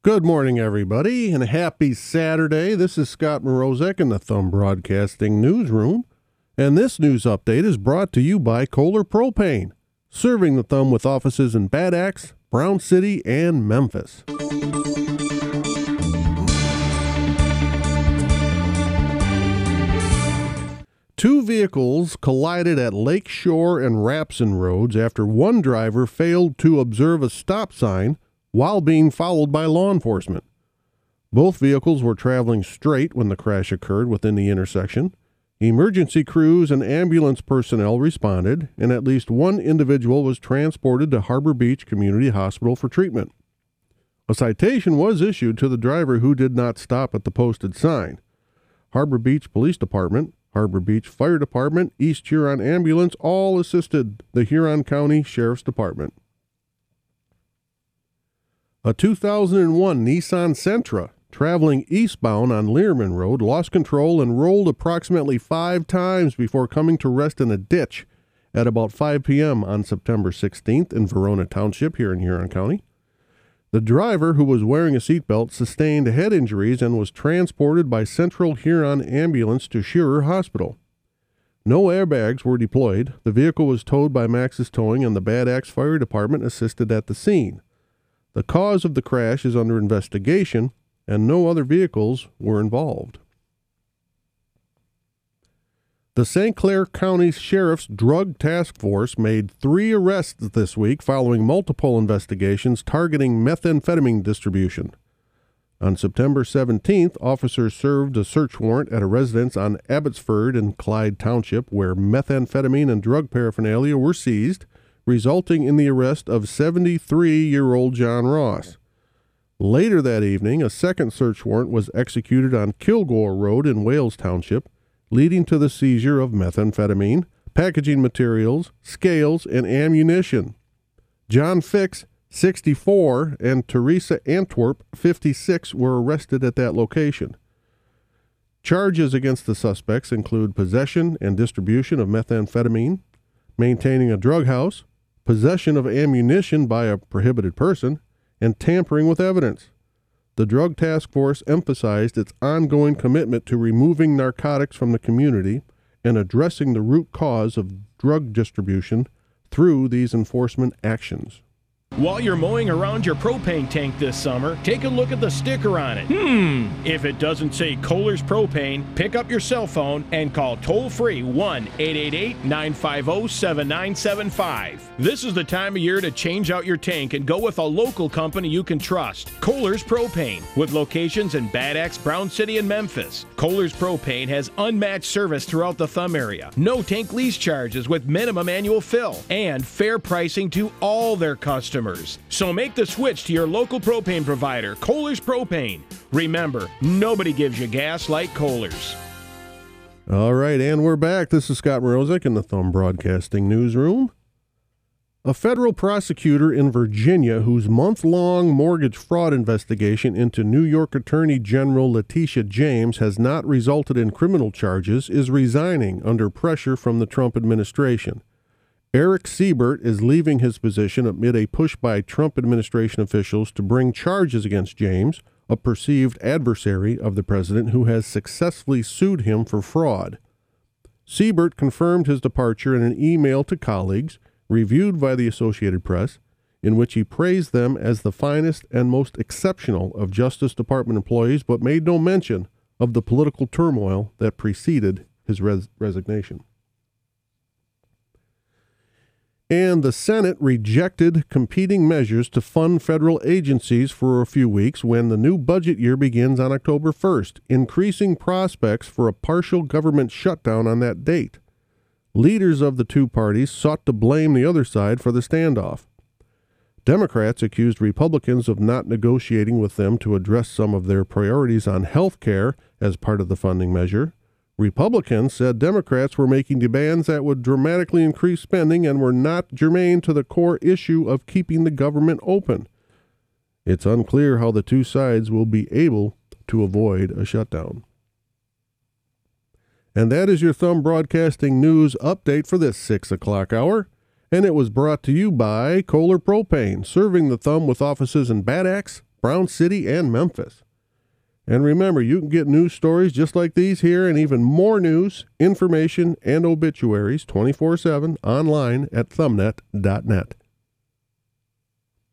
Good morning, everybody, and a happy Saturday. This is Scott Mrozek in the Thumb Broadcasting Newsroom, and this news update is brought to you by Kohler Propane, serving the Thumb with offices in Bad Axe, Brown City, and Memphis. Two vehicles collided at Lake Shore and Rapson roads after one driver failed to observe a stop sign while being followed by law enforcement. Both vehicles were traveling straight when the crash occurred within the intersection. Emergency crews and ambulance personnel responded, and at least one individual was transported to Harbor Beach Community Hospital for treatment. A citation was issued to the driver who did not stop at the posted sign. Harbor Beach Police Department, Harbor Beach Fire Department, East Huron Ambulance all assisted the Huron County Sheriff's Department. A 2001 Nissan Sentra traveling eastbound on Learman Road lost control and rolled approximately 5 times before coming to rest in a ditch at about 5 p.m. on September 16th in Verona Township here in Huron County. The driver, who was wearing a seatbelt, sustained head injuries and was transported by Central Huron Ambulance to Shearer Hospital. No airbags were deployed. The vehicle was towed by Max's Towing, and the Bad Axe Fire Department assisted at the scene. The cause of the crash is under investigation, and no other vehicles were involved. The St. Clair County Sheriff's Drug Task Force made 3 arrests this week following multiple investigations targeting methamphetamine distribution. On September 17th, officers served a search warrant at a residence on Abbotsford in Clyde Township where methamphetamine and drug paraphernalia were seized, resulting in the arrest of 73-year-old John Ross. Later that evening, a second search warrant was executed on Kilgore Road in Wales Township, leading to the seizure of methamphetamine, packaging materials, scales, and ammunition. John Fix, 64, and Teresa Antwerp, 56, were arrested at that location. Charges against the suspects include possession and distribution of methamphetamine, maintaining a drug house, possession of ammunition by a prohibited person, and tampering with evidence. The Drug Task Force emphasized its ongoing commitment to removing narcotics from the community and addressing the root cause of drug distribution through these enforcement actions. While you're mowing around your propane tank this summer, take a look at the sticker on it. If it doesn't say Kohler's Propane, pick up your cell phone and call toll-free 1-888-950-7975. This is the time of year to change out your tank and go with a local company you can trust, Kohler's Propane, with locations in Bad Axe, Brown City, and Memphis. Kohler's Propane has unmatched service throughout the Thumb area, no tank lease charges with minimum annual fill, and fair pricing to all their customers. So make the switch to your local propane provider, Kohler's Propane. Remember, nobody gives you gas like Kohler's. All right, and we're back. This is Scott Mrozek in the Thumb Broadcasting Newsroom. A federal prosecutor in Virginia whose month-long mortgage fraud investigation into New York Attorney General Letitia James has not resulted in criminal charges is resigning under pressure from the Trump administration. Eric Siebert is leaving his position amid a push by Trump administration officials to bring charges against James, a perceived adversary of the president who has successfully sued him for fraud. Siebert confirmed his departure in an email to colleagues, reviewed by the Associated Press, in which he praised them as the finest and most exceptional of Justice Department employees, but made no mention of the political turmoil that preceded his resignation. And the Senate rejected competing measures to fund federal agencies for a few weeks when the new budget year begins on October 1st, increasing prospects for a partial government shutdown on that date. Leaders of the two parties sought to blame the other side for the standoff. Democrats accused Republicans of not negotiating with them to address some of their priorities on health care as part of the funding measure. Republicans said Democrats were making demands that would dramatically increase spending and were not germane to the core issue of keeping the government open. It's unclear how the two sides will be able to avoid a shutdown. And that is your Thumb Broadcasting News update for this 6 o'clock hour. And it was brought to you by Kohler Propane, serving the Thumb with offices in Bad Axe, Brown City, and Memphis. And remember, you can get news stories just like these here and even more news, information, and obituaries 24/7 online at thumbnet.net.